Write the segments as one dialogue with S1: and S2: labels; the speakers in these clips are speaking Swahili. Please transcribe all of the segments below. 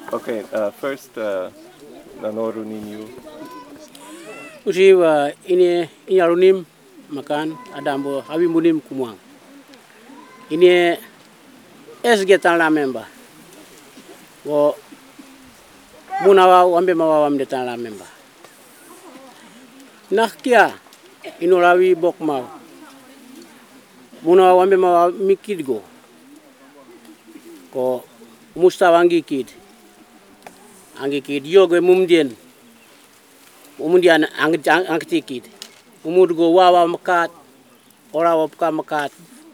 S1: Okay, first, nanoru ninyo.
S2: Usiwa ini inyarunim makan adambo habimunim kumwang. Ini esgetan la memba. Wo munawa wambe mawa wamde tan la memba. Nakia inurawi bokma. Munawa wambe mawa mikidgo. Ko mustawangi kid. Angi kid yoga mumdien. Umundian angti kid. Umudgo wawa makat. Ora wapka makat.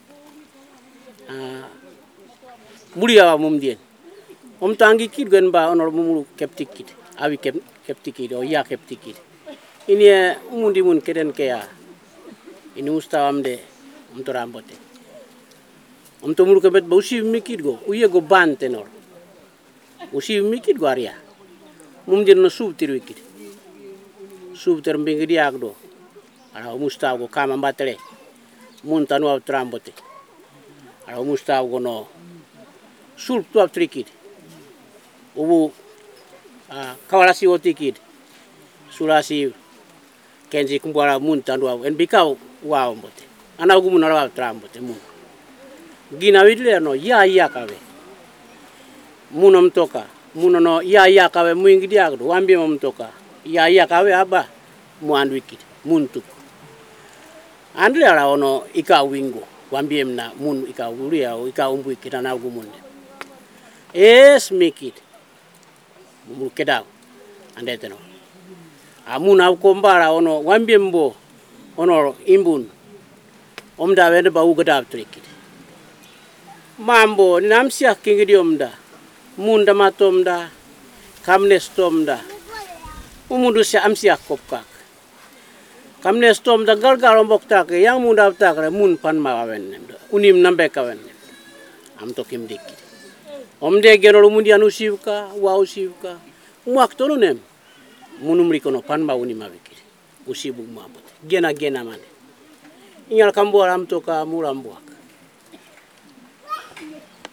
S2: Muria mumdien. Tangi kid gan ba onor mumulu keptikid. Awi keptikid o ya keptikid. Ini umundi mun keden kaya. Ini ustawamde umtorambote. Umtomulu kebet ba usi mikid go. Uye go ban tenor. Usi mikid go aria. Mumdien no sub tirwikid. Sub termbingi diagdo. Ara umustaw go kama mbatere. Mun tanu utrambote. Ara umustaw go no sulp tu trikid. Ubu kawarasi otikid. Sulasi kenji kumbara mun tanu en bikau wow mbote. Ana ugu mun ara utrambote mun. Gina widle no ya kawe. Munom toka. Munono ya kawe muingi diagdo. Wambi momtoka. Ya kawe aba muandu wikid. Muntuk. Andle ara ono ika wingo. Wambi mna mun ika uria o ika umbu ikida na ugu munde. Es mikid. Mumul kedaw. Andeteno. Amuna ukombara ono wambi mbo. Ono imbun. Omda wende ba ugadab trikid. Mambo namsia kingidi omda. Munda matomda. Kamnestomda. Umundu si amsia kopkak. Kamnestomda gargar ombok take. Yang munda takre mun pan mawawen. Unim nambe kawen. Amtokim dikid. Omde genol umundian usivka. Wa usivka. Umuak tonu nem. Munum rikono pan ma unim awikid. Usibu mabot. Gena mane. Inyal kambo aram toka murambuak.